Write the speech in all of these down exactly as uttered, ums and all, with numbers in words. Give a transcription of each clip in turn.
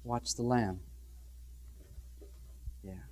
Watch the Lamb. Yeah.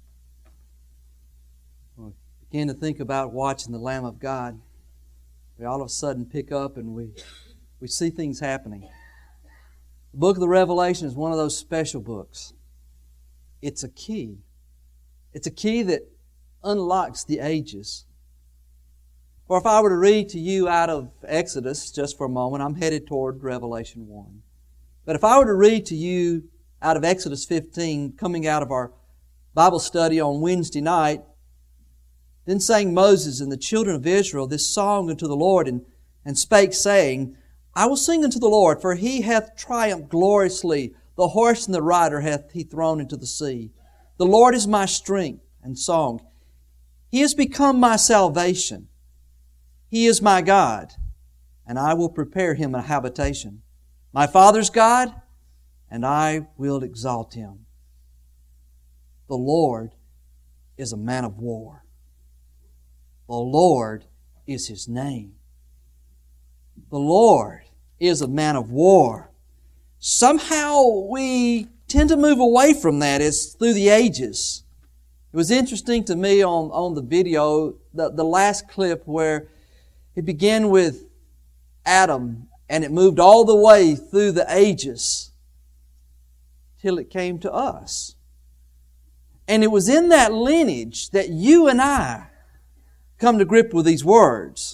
When we begin to think about watching the Lamb of God, we all of a sudden pick up and we, we see things happening. The book of the Revelation is one of those special books. It's a key. It's a key that unlocks the ages. Or if I were to read to you out of Exodus, just for a moment, I'm headed toward Revelation one. But if I were to read to you out of Exodus fifteen, coming out of our Bible study on Wednesday night, then sang Moses and the children of Israel this song unto the Lord, and, and spake, saying, I will sing unto the Lord, for He hath triumphed gloriously. The horse and the rider hath He thrown into the sea. The Lord is my strength and song. He has become my salvation. He is my God, and I will prepare Him a habitation. My Father's God, and I will exalt Him. The Lord is a man of war. The Lord is His name. The Lord is a man of war. Somehow we tend to move away from that as through the ages. It was interesting to me on, on the video, the, the last clip where it began with Adam and it moved all the way through the ages till it came to us. And it was in that lineage that you and I come to grip with these words.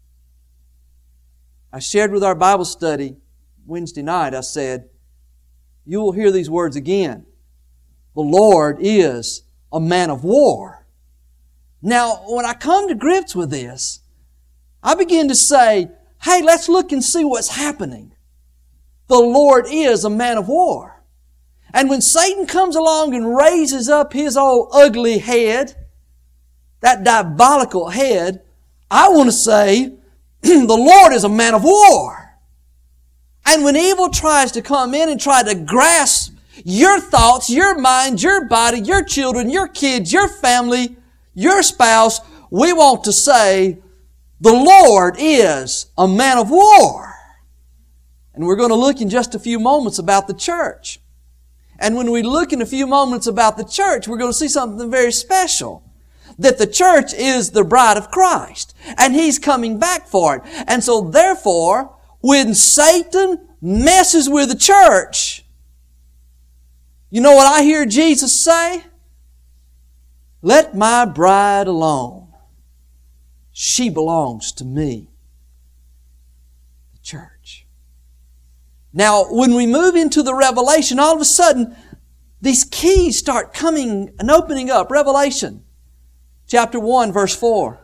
I shared with our Bible study Wednesday night, I said, you will hear these words again. The Lord is a man of war. Now, when I come to grips with this, I begin to say, hey, let's look and see what's happening. The Lord is a man of war. And when Satan comes along and raises up his old ugly head, that diabolical head, I want to say, the Lord is a man of war. And when evil tries to come in and try to grasp your thoughts, your mind, your body, your children, your kids, your family, your spouse, we want to say, the Lord is a man of war. And we're going to look in just a few moments about the church. And when we look in a few moments about the church, we're going to see something very special. That the church is the bride of Christ. And He's coming back for it. And so therefore, when Satan messes with the church, you know what I hear Jesus say? Let my bride alone. She belongs to me. The church. Now, when we move into the Revelation, all of a sudden, these keys start coming and opening up. Revelation chapter one, verse four.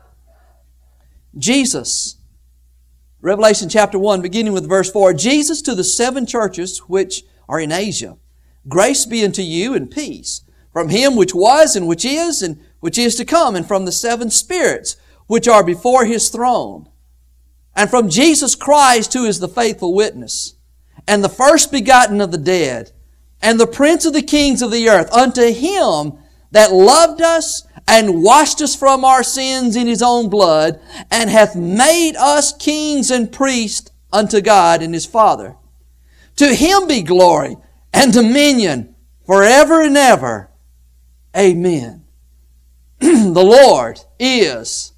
Jesus, Revelation chapter one, beginning with verse four. Jesus to the seven churches which are in Asia. Grace be unto you and peace from Him which was and which is and which is to come, and from the seven spirits which are before His throne, and from Jesus Christ who is the faithful witness, and the first begotten of the dead, and the Prince of the kings of the earth, unto Him that loved us and washed us from our sins in His own blood, and hath made us kings and priests unto God and His Father. To Him be glory and dominion forever and ever. Amen. The Lord is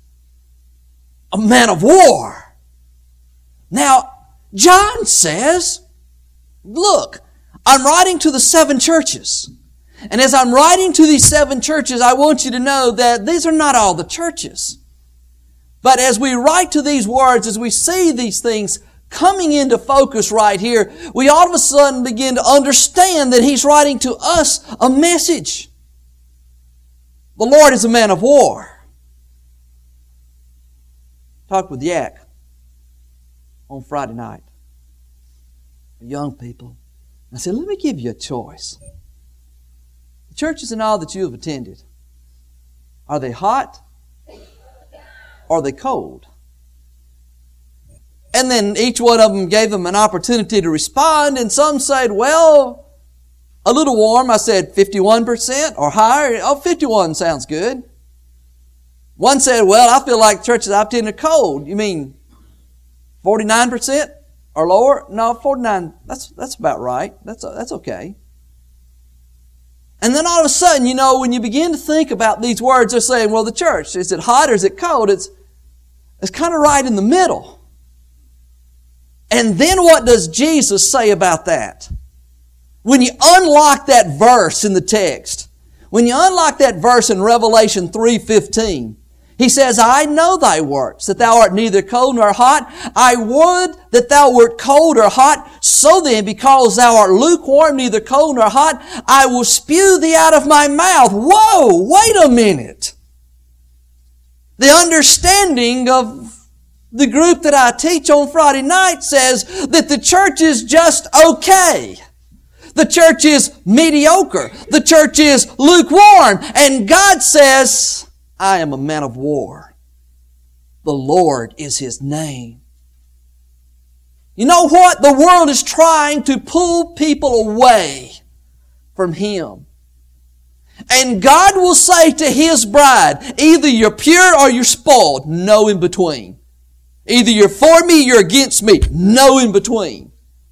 a man of war. Now, John says, look, I'm writing to the seven churches. And as I'm writing to these seven churches, I want you to know that these are not all the churches. But as we write to these words, as we see these things coming into focus right here, we all of a sudden begin to understand that He's writing to us a message. The Lord is a man of war. Talked with Yak on Friday night. Young people. I said, let me give you a choice. The churches and all that you have attended, are they hot or are they cold? And then each one of them gave them an opportunity to respond, and some said, well, a little warm. I said fifty-one percent or higher. Oh, fifty-one sounds good. One said, well, I feel like churches I've attended are cold. You mean forty-nine percent or lower? No, forty-nine, that's that's about right. That's that's okay. And then all of a sudden, you know, when you begin to think about these words, they're saying, well, the church, is it hot or is it cold? It's, it's kind of right in the middle. And then what does Jesus say about that? When you unlock that verse in the text, when you unlock that verse in Revelation three fifteen, He says, I know thy works, that thou art neither cold nor hot. I would that thou wert cold or hot. So then, because thou art lukewarm, neither cold nor hot, I will spew thee out of my mouth. Whoa, wait a minute. The understanding of the group that I teach on Friday night says that the church is just okay. The church is mediocre. The church is lukewarm. And God says, I am a man of war. The Lord is His name. You know what? The world is trying to pull people away from Him. And God will say to His bride, either you're pure or you're spoiled. No in between. Either you're for me, you're against me. No in between.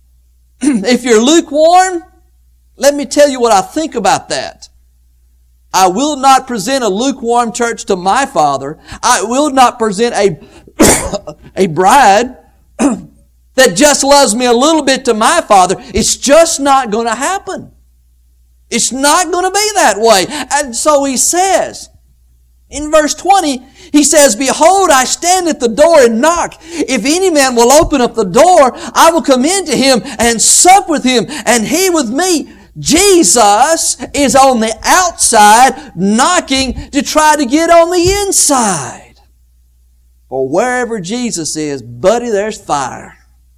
If you're lukewarm, let me tell you what I think about that. I will not present a lukewarm church to my Father. I will not present a, a bride that just loves me a little bit to my Father. It's just not going to happen. It's not going to be that way. And so He says, in verse twenty, He says, Behold, I stand at the door and knock. If any man will open up the door, I will come in to him and sup with him, and he with me. Jesus is on the outside knocking to try to get on the inside. For wherever Jesus is, buddy, there's fire.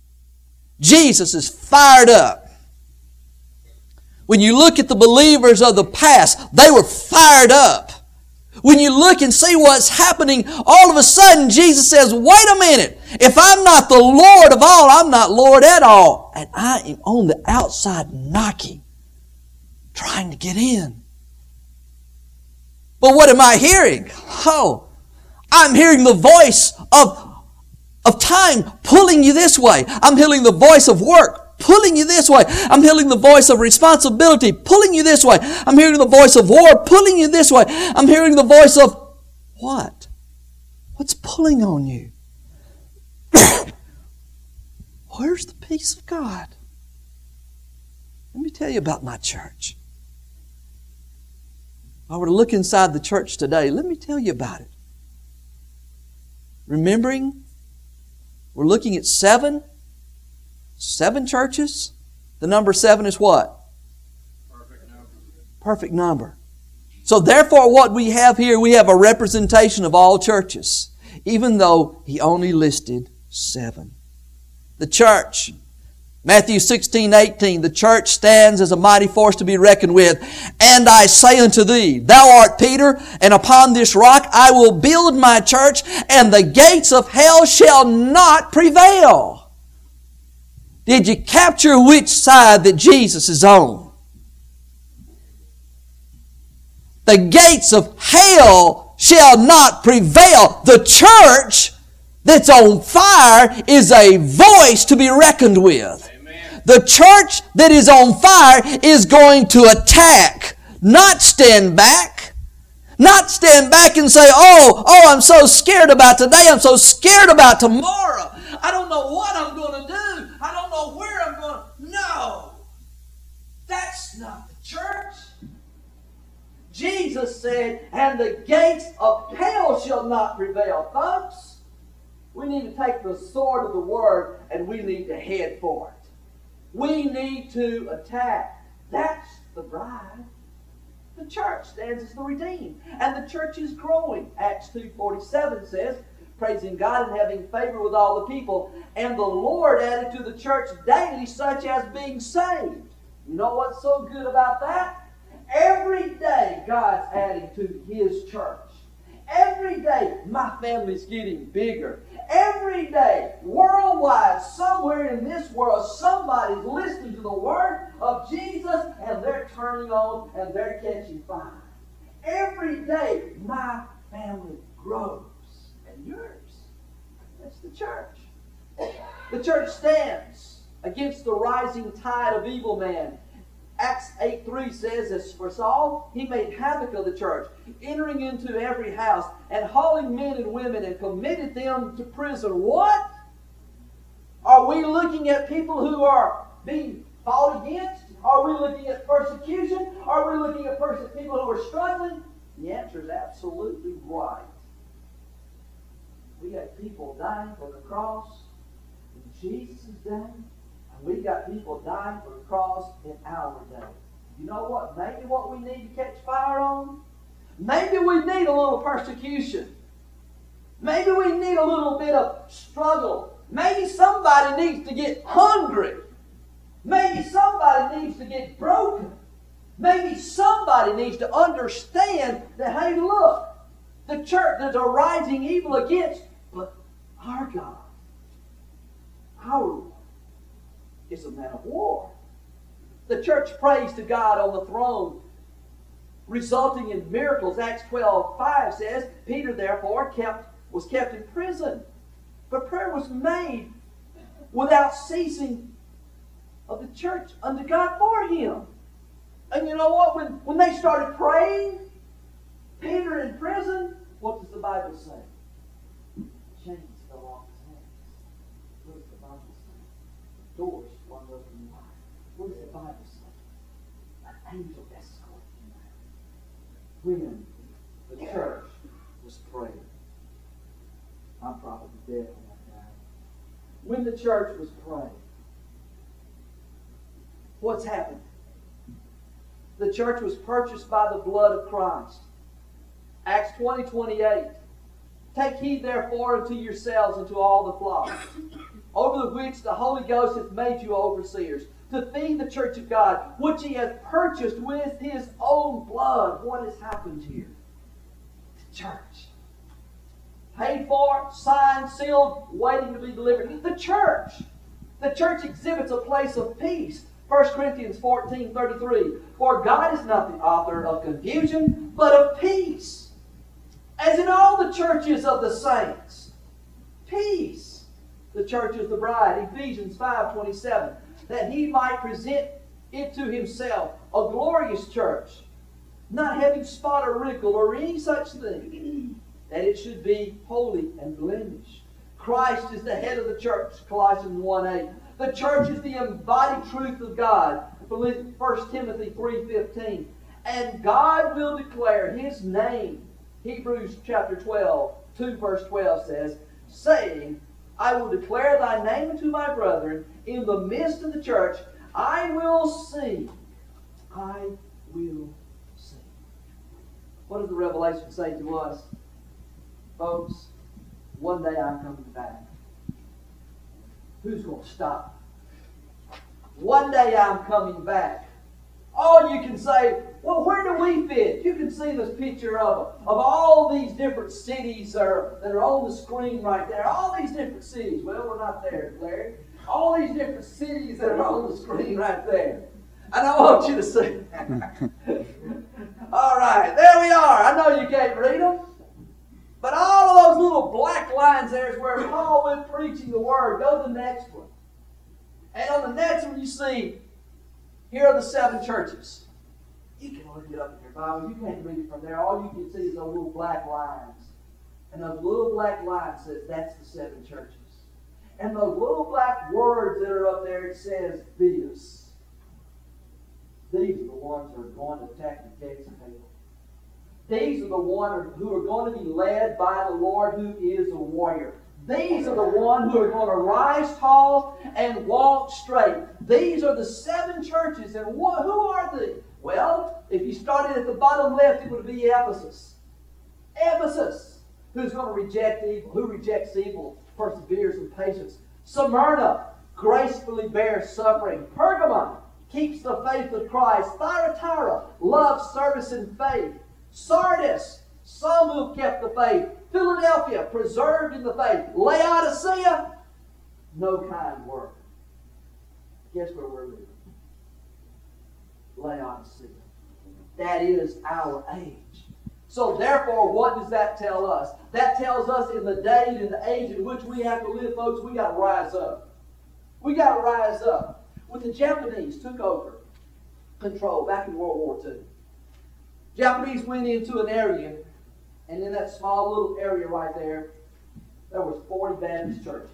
Jesus is fired up. When you look at the believers of the past, they were fired up. When you look and see what's happening, all of a sudden Jesus says, wait a minute. If I'm not the Lord of all, I'm not Lord at all. And I am on the outside knocking, trying to get in. But what am I hearing? Oh, I'm hearing the voice of, of time pulling you this way. I'm hearing the voice of work pulling you this way. I'm hearing the voice of responsibility pulling you this way. I'm hearing the voice of war pulling you this way. I'm hearing the voice of what? What's pulling on you? Where's the peace of God? Let me tell you about my church. If I were to look inside the church today, let me tell you about it. Remembering, we're looking at seven Seven churches. The number seven is what? Perfect number. Perfect number. So therefore what we have here, we have a representation of all churches, even though He only listed seven. The church, Matthew sixteen eighteen, the church stands as a mighty force to be reckoned with. And I say unto thee, thou art Peter, and upon this rock I will build my church, and the gates of hell shall not prevail. Did you capture which side that Jesus is on? The gates of hell shall not prevail. The church that's on fire is a voice to be reckoned with. Amen. The church that is on fire is going to attack, not stand back. Not stand back and say, oh, oh, I'm so scared about today. I'm so scared about tomorrow. I don't know what I'm going to do. I don't know where I'm going. No. That's not the church. Jesus said, and the gates of hell shall not prevail. Folks, we need to take the sword of the Word and we need to head for it. We need to attack. That's the bride. The church stands as the redeemed. And the church is growing. Acts two forty-seven says, praising God and having favor with all the people. And the Lord added to the church daily such as being saved. You know what's so good about that? Every day God's adding to His church. Every day my family's getting bigger. Every day, worldwide, somewhere in this world, somebody's listening to the Word of Jesus and they're turning on and they're catching fire. Every day my family grows. And yours. That's the church. The church stands against the rising tide of evil man. Acts eight three says, as for Saul, he made havoc of the church, entering into every house and hauling men and women and committed them to prison. What? Are we looking at people who are being fought against? Are we looking at persecution? Are we looking at pers- people who are struggling? The answer is absolutely right. We got people dying for the cross in Jesus' day, and we got people dying for the cross in our day. You know what? Maybe what we need to catch fire on? Maybe we need a little persecution. Maybe we need a little bit of struggle. Maybe somebody needs to get hungry. Maybe somebody needs to get broken. Maybe somebody needs to understand that, hey, look, the church, there's a rising evil against, but our God, our Lord, is a man of war. The church prays to God on the throne, resulting in miracles. Acts twelve five says, Peter therefore kept was kept in prison. But prayer was made without ceasing of the church unto God for him. And you know what? When, when they started praying, Peter in prison, what does the Bible say? Chains fell off his hands. What does the Bible say? Doors swung open wide. What does the Bible say? An angel escorted him out. When the church was praying. I'm probably dead on that guy. When the church was praying, what's happened? The church was purchased by the blood of Christ. Acts twenty twenty-eight. Take heed therefore unto yourselves and to all the flock, over the which the Holy Ghost hath made you overseers, to feed the church of God, which he hath purchased with his own blood. What has happened here? The church. Paid for, signed, sealed, waiting to be delivered. The church. The church exhibits a place of peace. First Corinthians fourteen thirty-three. For God is not the author of confusion, but of peace. As in all the churches of the saints. Peace. The church is the bride. Ephesians five twenty-seven. That he might present it to himself, a glorious church, not having spot or wrinkle or any such thing, that it should be holy and blemished. Christ is the head of the church, Colossians one eight. The church is the embodied truth of God, First Timothy three fifteen. And God will declare his name, Hebrews chapter twelve, two verse twelve says, saying, I will declare thy name unto my brethren, in the midst of the church, I will sing. I will sing. What does the Revelation say to us? Folks, one day I'm coming back. Who's going to stop? One day I'm coming back. All you can say, well, where do we fit? You can see this picture of, of all these different cities that are, that are on the screen right there. All these different cities. Well, we're not there, Larry. All these different cities that are on the screen right there. And I want you to see. All right, there we are. I know you can't read them. But all of those little black lines there is where Paul went preaching the word. Go to the next one. And on the next one you see, here are the seven churches. You can look it up in your Bible. You can't read it from there. All you can see is those little black lines. And those little black lines says that's the seven churches. And those little black words that are up there, it says this. These are the ones who are going to attack the gates of hell. These are the ones who are going to be led by the Lord who is a warrior. These are the ones who are going to rise tall and walk straight. These are the seven churches. And what, who are they? Well, if you started at the bottom left, it would be Ephesus. Ephesus, who's going to reject evil, who rejects evil, perseveres in patience. Smyrna, gracefully bears suffering. Pergamon, keeps the faith of Christ. Thyatira, loves service and faith. Sardis, some who have kept the faith. Philadelphia, preserved in the faith. Laodicea, no kind word. Guess where we're living? Laodicea. That is our age. So therefore, what does that tell us? That tells us in the day and in the age in which we have to live, folks, we got to rise up. We got to rise up. When the Japanese took over control back in World War Two. Japanese went into an area, and in that small little area right there, there was forty Baptist churches.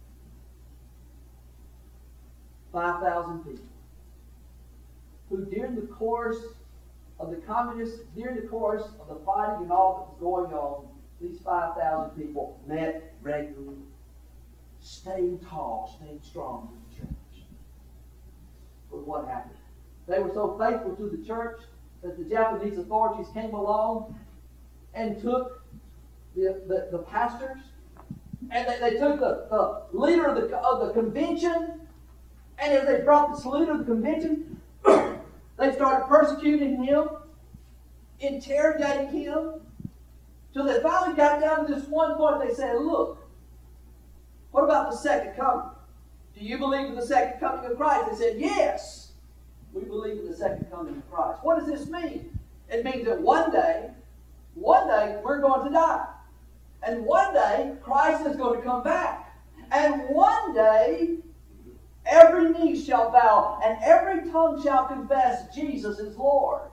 five thousand people. Who during the course of the communists, during the course of the fighting and all that was going on, these five thousand people met regularly, stayed tall, stayed strong in the church. But what happened? They were so faithful to the church that the Japanese authorities came along and took the, the, the pastors, and they, they took the, the leader of the, of the convention, and as they brought this leader of the convention, they started persecuting him, interrogating him, till they finally got down to this one point. They said, look, what about the second coming? Do you believe in the second coming of Christ? They said, yes, we believe in the second coming of Christ. What does this mean? It means that one day, one day, we're going to die. And one day, Christ is going to come back. And one day, every knee shall bow, and every tongue shall confess Jesus is Lord.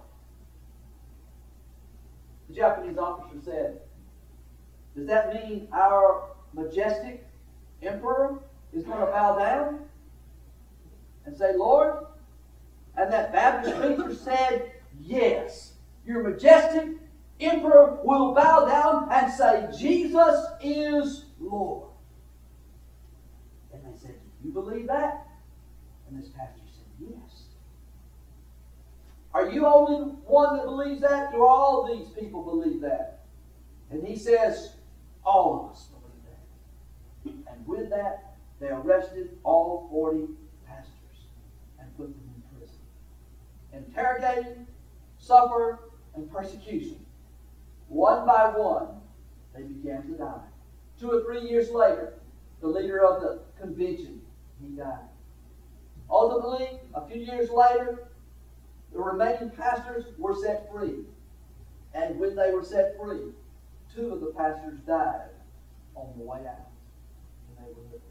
The Japanese officer said, does that mean our majestic emperor is going to bow down and say, Lord? And that Baptist preacher said, yes, your majestic emperor will bow down and say, Jesus is Lord. And they said, do you believe that? And this pastor said, yes. Are you only one that believes that? Do all these people believe that? And he says, all of us believe that. And with that, they arrested all forty pastors and put them in prison. Interrogated, suffered, and persecution. One by one, they began to die. Two or three years later, the leader of the convention, he died. Ultimately, a few years later, the remaining pastors were set free. And when they were set free, two of the pastors died on the way out. And they were liberated.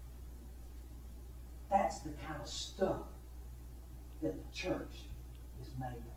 That's the kind of stuff that the church is made of.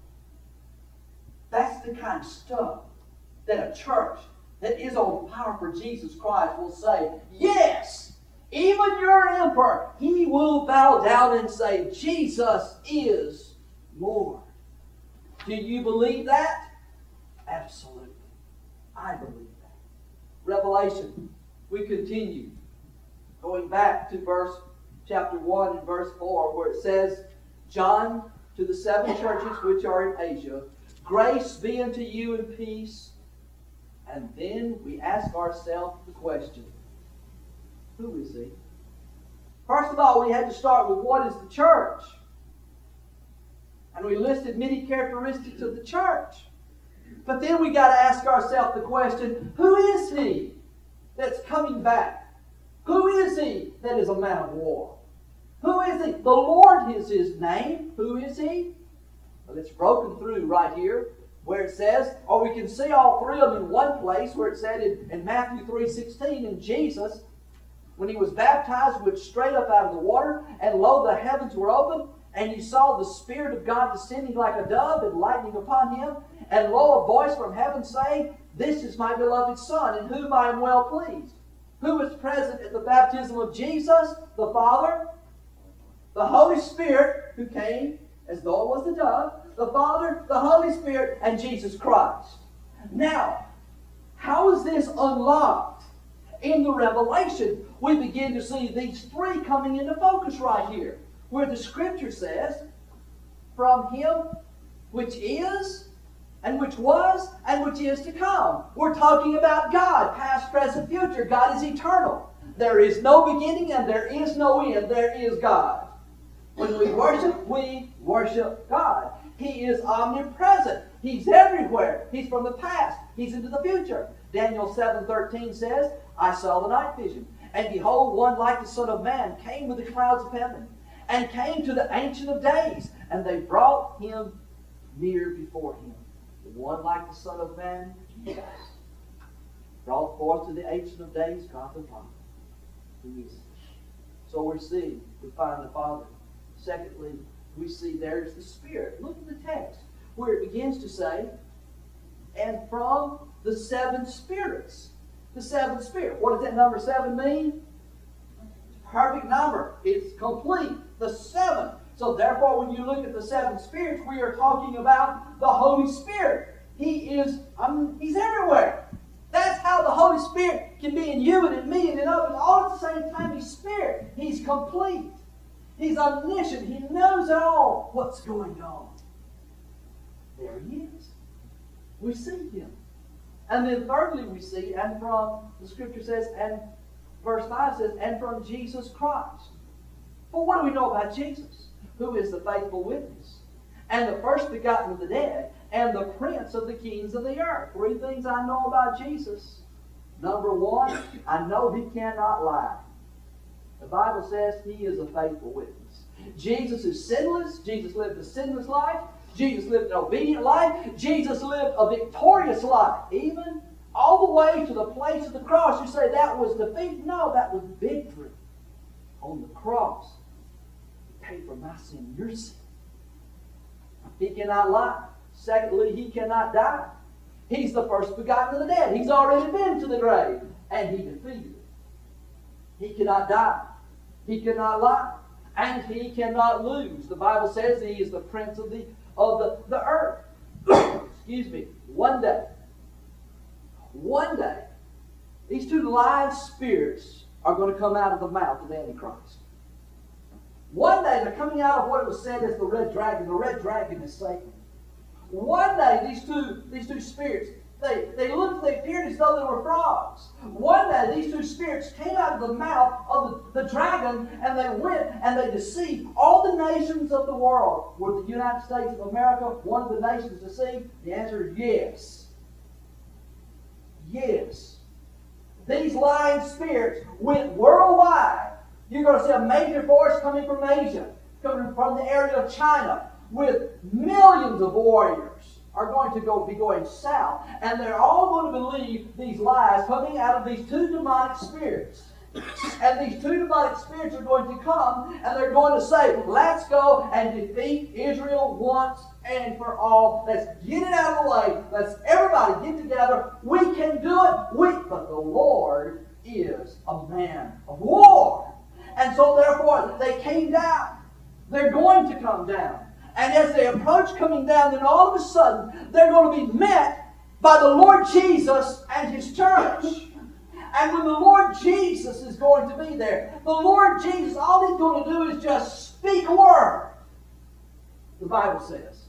That's the kind of stuff that a church that is on fire for Jesus Christ will say, yes, even your emperor, he will bow down and say, Jesus is Lord. Do you believe that? Absolutely. I believe that. Revelation, we continue. Going back to verse chapter one and verse four, where it says, John, to the seven churches which are in Asia, grace be unto you and peace. And then we ask ourselves the question, who is he? First of all, we had to start with what is the church? And we listed many characteristics of the church. But then we got to ask ourselves the question, who is he that's coming back? Who is he that is a man of war? Who is he? The Lord is his name. Who is he? Well, it's broken through right here where it says, or we can see all three of them in one place where it said in, in Matthew three sixteen, and Jesus, when he was baptized, went straight up out of the water, and lo, the heavens were open, and he saw the Spirit of God descending like a dove and lighting upon him, and lo, a voice from heaven saying, this is my beloved Son, in whom I am well pleased. Who was present at the baptism of Jesus? The Father, the Holy Spirit, who came as though it was the dove, the Father, the Holy Spirit, and Jesus Christ. Now, how is this unlocked? In the Revelation, we begin to see these three coming into focus right here, where the Scripture says, from Him which is, and which was, and which is to come. We're talking about God, past, present, future. God is eternal. There is no beginning and there is no end. There is God. When we worship, we worship God. He is omnipresent. He's everywhere. He's from the past. He's into the future. Daniel seven thirteen says, I saw the night vision, and behold, one like the Son of Man came with the clouds of heaven, and came to the Ancient of Days, and they brought him near before him. The one like the Son of Man, Jesus, brought forth to the Ancient of Days, God the Father. Who is he? So we're seeing, we find the Father. Secondly, we see there's the Spirit. Look at the text where it begins to say, and from the seven spirits. The seven spirits. What does that number seven mean? Perfect number. It's complete. The seven. So therefore, when you look at the seven spirits, we are talking about the Holy Spirit. He is, um, He's everywhere. That's how the Holy Spirit can be in you and in me and in others. All at the same time, He's Spirit. He's complete. He's omniscient. He knows all what's going on. There He is. We see Him. And then thirdly we see, and from, the Scripture says, and verse five says, and from Jesus Christ. Well, what do we know about Jesus? Who is the faithful witness, and the first begotten of the dead, and the prince of the kings of the earth. Three things I know about Jesus. Number one, I know He cannot lie. The Bible says He is a faithful witness. Jesus is sinless. Jesus lived a sinless life. Jesus lived an obedient life. Jesus lived a victorious life. Even all the way to the place of the cross. You say that was defeat? No, that was victory. On the cross, He paid for my sin, your sin. He cannot lie. Secondly, He cannot die. He's the first begotten of the dead. He's already been to the grave, and He defeated it. He cannot die. He cannot lie. And He cannot lose. The Bible says He is the prince of the of the, the earth. Excuse me. One day, one day, these two live spirits are going to come out of the mouth of the Antichrist. One day they're coming out of what it was said as the red dragon. The red dragon is Satan. One day these two, these two spirits, they, they looked, they appeared as though they were frogs. One day these two spirits came out of the mouth of the, the dragon, and they went and they deceived all the nations of the world. Were the United States of America one of the nations deceived? The answer is yes. Yes. These lying spirits went worldwide. You're going to see a major force coming from Asia, coming from the area of China, with millions of warriors are going to go be going south, and they're all going to believe these lies coming out of these two demonic spirits. And these two demonic spirits are going to come, and they're going to say, let's go and defeat Israel once and for all. Let's get it out of the way. Let's everybody get together. We can do it. We, but the Lord is a man of war. And so therefore, they came down. They're going to come down. And as they approach coming down, then all of a sudden, they're going to be met by the Lord Jesus and His church. And when the Lord Jesus is going to be there, the Lord Jesus, all He's going to do is just speak a word. The Bible says.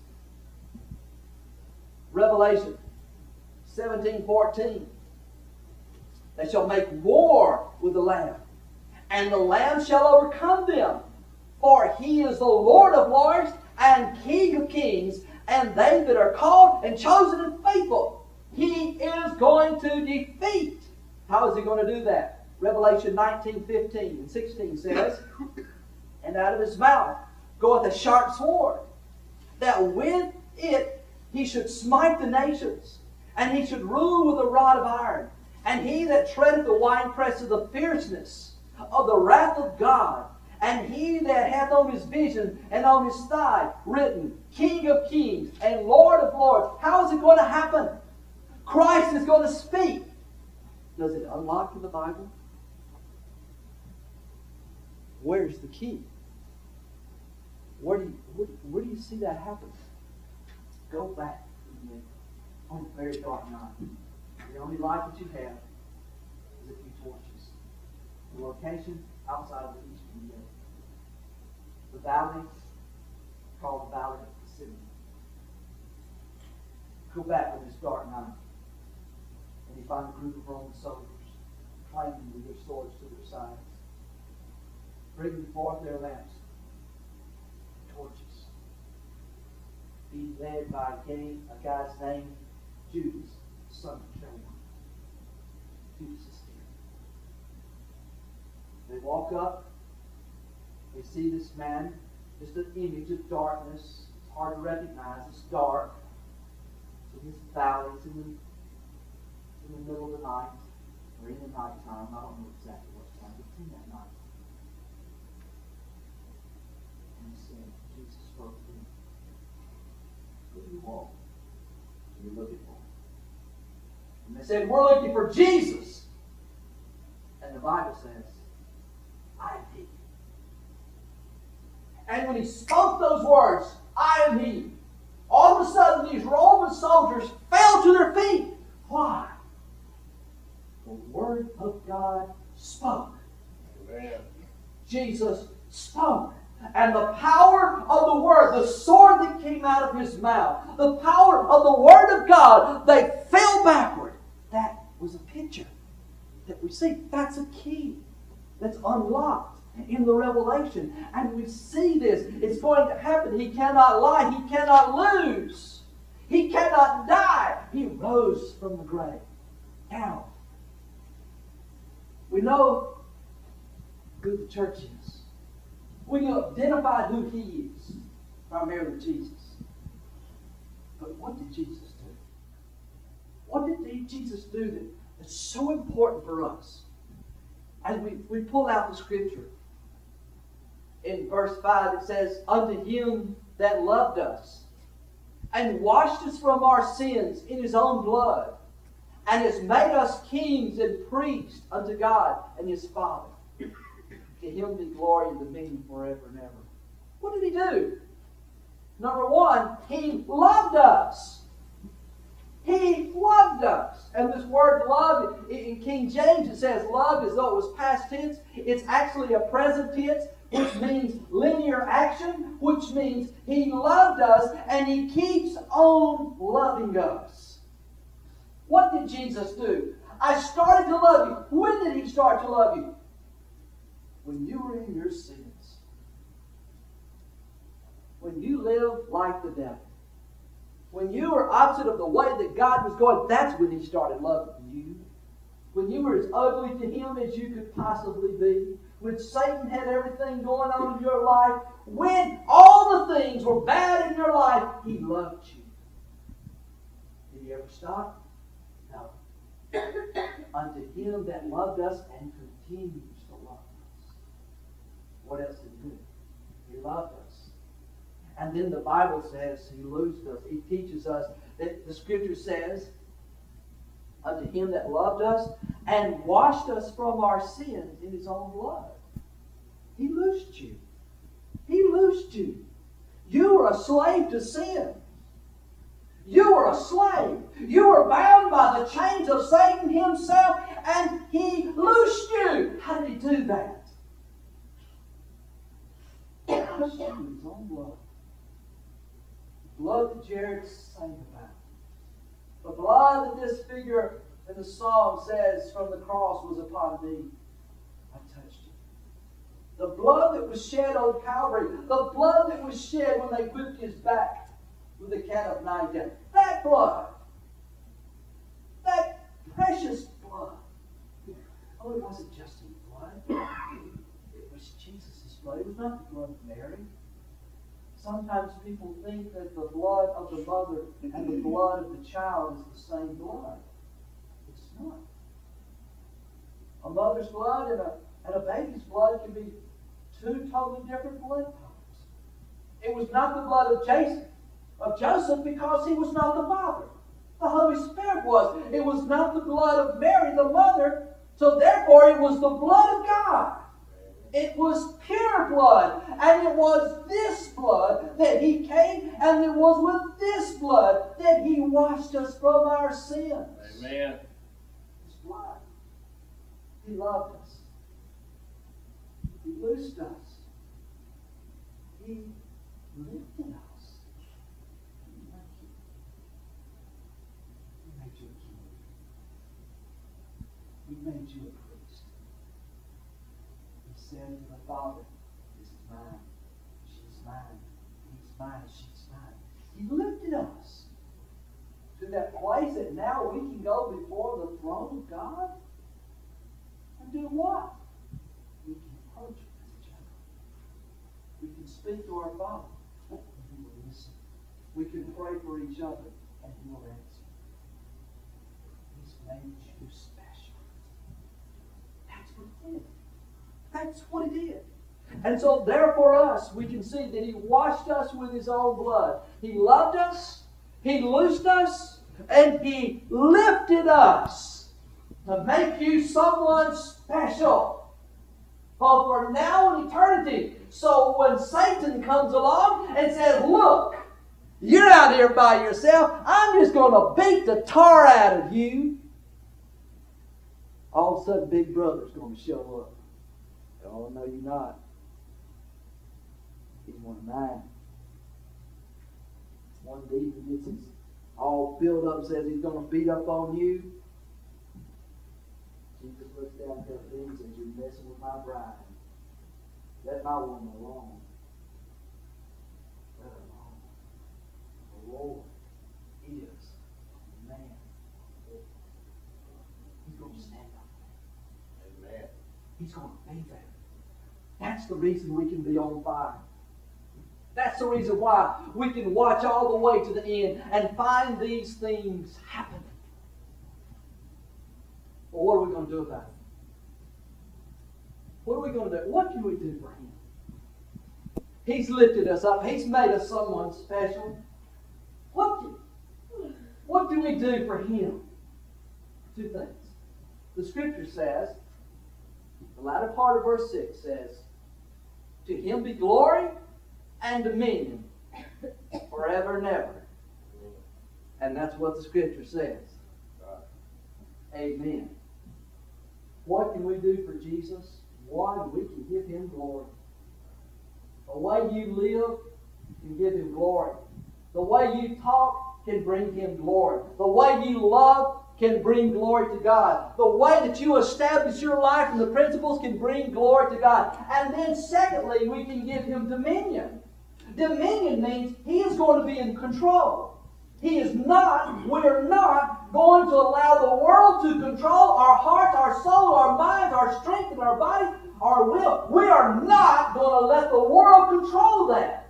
Revelation seventeen fourteen. They shall make war with the Lamb, and the Lamb shall overcome them. For He is the Lord of lords and King of kings, and they that are called and chosen and faithful, He is going to defeat. How is He going to do that? Revelation nineteen fifteen and sixteen says, and out of His mouth goeth a sharp sword, that with it He should smite the nations, and He should rule with a rod of iron. And he that treadeth the winepress of the fierceness of the wrath of God, and he that hath on his vision and on his thigh written, King of kings and Lord of lords. How is it going to happen? Christ is going to speak. Does it unlock in the Bible? Where's the key? Where do you, where, where do you see that happen? Go back with me on a very dark night. The only light that you have is a few torches. The location outside of the eastern gate. The valley called the Valley of Gethsemane. Go back on this dark night, and you find a group of Roman soldiers clinging with their swords to their sides, bringing forth their lamps, torches, being led by a, gang, a guy's named Judas, son of Pharaoh. Judas is here. They walk up. They see this man, just an image of darkness. It's hard to recognize. It's dark. It's in this valley. It's in the, in the middle of the night, or in the nighttime. I don't know exactly what time. It's in that night. And he said, Jesus want? What are you looking for? And they said, we're looking for Jesus. And the Bible says, I am He. And when He spoke those words, I am He, all of a sudden these Roman soldiers fell to their feet. Why? The Word of God spoke. Amen. Jesus spoke. And the power of the Word, the sword that came out of His mouth, the power of the Word of God, they fell backward. That was a picture that we see. That's a key that's unlocked in the Revelation. And we see this. It's going to happen. He cannot lie. He cannot lose. He cannot die. He rose from the grave. Now, we know who the church is. We identify who He is, primarily Jesus. But what did Jesus do? What did Jesus do that, that's so important for us? As we, we pull out the Scripture, in verse five it says, unto Him that loved us, and washed us from our sins in His own blood, and has made us kings and priests unto God and His Father. To Him be glory and dominion forever and ever. What did He do? Number one, He loved us. He loved us. And this word love, in King James it says love as though it was past tense. It's actually a present tense, which means linear action, which means He loved us and He keeps on loving us. What did Jesus do? I started to love you. When did He start to love you? When you were in your sins. When you lived like the devil. When you were opposite of the way that God was going, that's when He started loving you. When you were as ugly to Him as you could possibly be. When Satan had everything going on in your life. When all the things were bad in your life, He loved you. Did He ever stop? No. Unto Him that loved us and continues to love us. What else did He do? He loved us. And then the Bible says He loosed us. He teaches us that the Scripture says, unto Him that loved us and washed us from our sins in His own blood. He loosed you. He loosed you. You were a slave to sin. You were a slave. You were bound by the chains of Satan himself, and He loosed you. How did He do that? He loosed you in His own blood. The blood that Jared sang about. The blood that this figure in the song says from the cross was upon me. I touched it. The blood that was shed on Calvary. The blood that was shed when they whipped His back with a cat of nine tails. That blood. That precious blood. Oh, it wasn't just His blood. It was Jesus' blood. It was not the blood of Mary. Sometimes people think that the blood of the mother and the blood of the child is the same blood. It's not. A mother's blood and a, and a baby's blood can be two totally different blood types. It was not the blood of Jason, of Joseph, because he was not the father. The Holy Spirit was. It was not the blood of Mary, the mother, so therefore it was the blood of God. It was pure blood. And it was this blood that He came, and it was with this blood that He washed us from our sins. Amen. His blood. He loved us. He loosed us. He lifted us. He made you a king. He made you a priest. Said to the Father, this is mine, she's mine, he's mine, she's mine. He lifted us to that place that now we can go before the throne of God and do what? We can approach each other. We can speak to our Father and He will listen. We can pray for each other and He will answer. He's made you special. That's what He did. That's what He did. And so there for us, we can see that He washed us with His own blood. He loved us. He loosed us and He lifted us to make you someone special, both for now and eternity. So when Satan comes along and says, look, you're out here by yourself, I'm just going to beat the tar out of you, all of a sudden Big Brother's going to show up. Oh, no, you're not. He's one of mine. One demon gets his all filled up and says he's going to beat up on you. Jesus looks down at that thing and says, you're messing with my bride. Let my woman alone. Let her alone. The Lord is a man. He's going to stand up. Amen. He's going to be there. That's the reason we can be on fire. That's the reason why we can watch all the way to the end and find these things happening. Well, what are we going to do about it? What are we going to do? What can we do for Him? He's lifted us up. He's made us someone special. What do, what do we do for Him? Two things. The Scripture says, the latter part of verse six says, to Him be glory and dominion forever and ever. And that's what the Scripture says. Amen. What can we do for Jesus? One, we can give Him glory. The way you live can give Him glory. The way you talk can bring Him glory. The way you love can bring glory to God. The way that you establish your life and the principles can bring glory to God. And then secondly, we can give Him dominion. Dominion means He is going to be in control. He is not, we're not going to allow the world to control our hearts, our soul, our minds, our strength, and our body, our will. We are not going to let the world control that.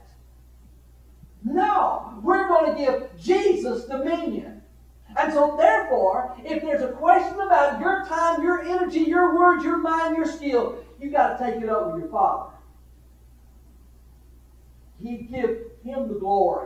No, we're going to give Jesus dominion. And so therefore, if there's a question about your time, your energy, your words, your mind, your skill, you've got to take it up with your Father. He give Him the glory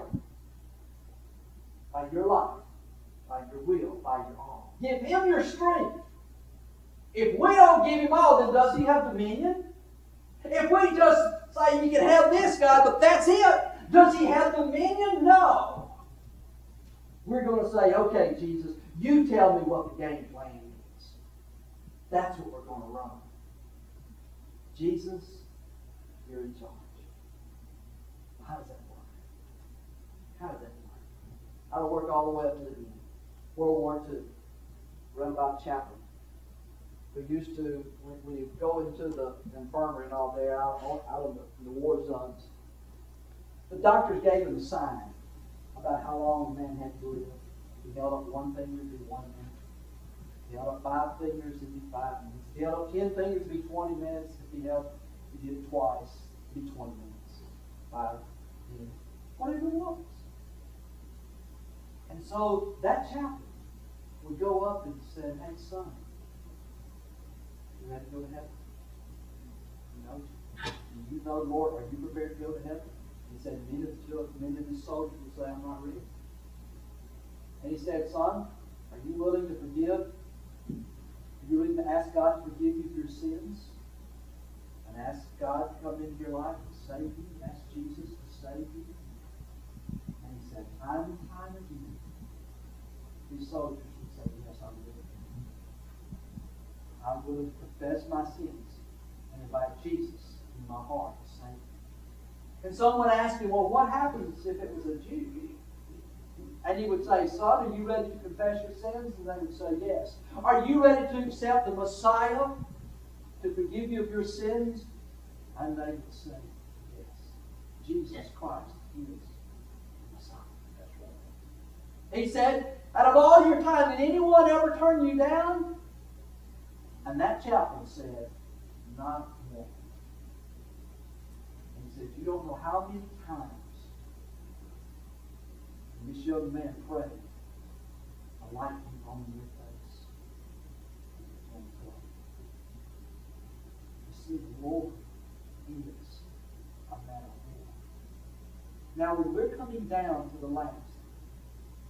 by your life, by your will, by your all. Give Him your strength. If we don't give Him all, then does He have dominion? If we just say, you can have this, God, but that's it, does He have dominion? No. We're going to say, okay, Jesus, you tell me what the game plan is. That's what we're going to run. Jesus, you're in charge. How does that work? How does that work? How does it work all the way up to the end? World War Two. Run by chaplain. We used to, when, when you go into the infirmary and all there, out, out of the, the war zones, the doctors gave him a sign about how long a man had to live. If he held up one finger, it'd be one minute. If he held up five fingers, it'd be five minutes. If he held up ten fingers, it'd be twenty minutes. If he held, if he did it twice, it'd be twenty minutes. Five, ten, whatever it was. And so that chaplain would go up and say, hey, son, you ready to go to heaven? You know, do you know the Lord? Are you prepared to go to heaven? He said, many of the children, many of the soldiers will say, I'm not ready. And he said, son, are you willing to forgive? Are you willing to ask God to forgive you for your sins? And ask God to come into your life and save you? And ask Jesus to save you? And he said, time and time again, these soldiers would say, yes, I'm willing. I'm willing to confess my sins and invite Jesus in my heart to save me. And someone asked him, well, what happens if it was a Jew? And he would say, son, are you ready to confess your sins? And they would say, yes. Are you ready to accept the Messiah to forgive you of your sins? And they would say, yes. Jesus Christ is the Messiah. That's right. He said, out of all your time, did anyone ever turn you down? And that chaplain said, not one. And he said, you don't know how many times this young man prayed, a light came on your face. You see, the Lord is a man of war. Now, when we're coming down to the last,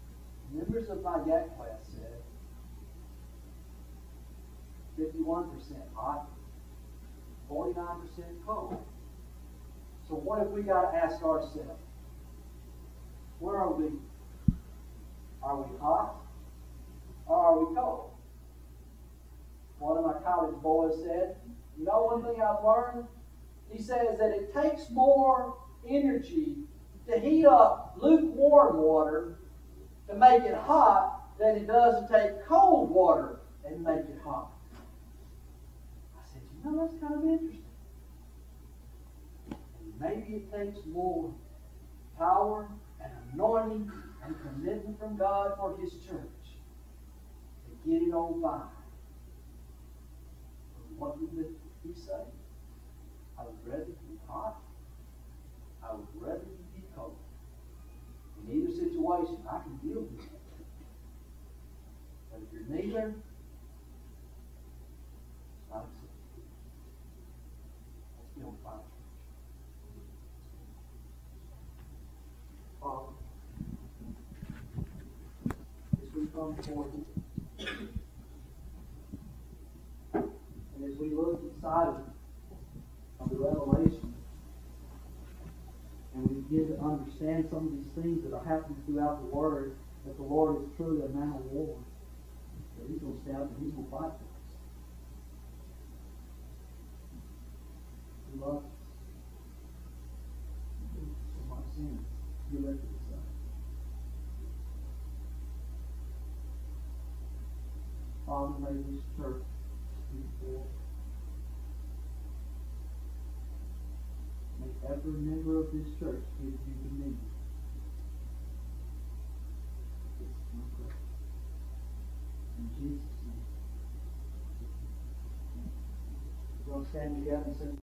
Members of my yak class said fifty-one percent hot, forty-nine percent cold. So what if we got to ask ourselves, where are we? Are we hot or are we cold? One of my college boys said, you know one thing I've learned? He says that it takes more energy to heat up lukewarm water to make it hot than it does to take cold water and make it hot. I said, you know, that's kind of interesting. And maybe it takes more power and anointing and commitment from God for His church to get it on fire. What would He say? I would rather be hot. I would rather be cold. In either situation, I can deal with it. But if you're neither, it's not acceptable. Let's be on fire. Father, as we come before You, and as we look inside of, of the Revelation, and we begin to understand some of these things that are happening throughout the Word, that the Lord is truly a man of war, that He's going to stand up and He's going to fight for us. He loves us. So much sin. He lifted us up. Father, may this church be full. May every member of this church give You dominion. This is my prayer. In Jesus' name. We're going to stand together and sing.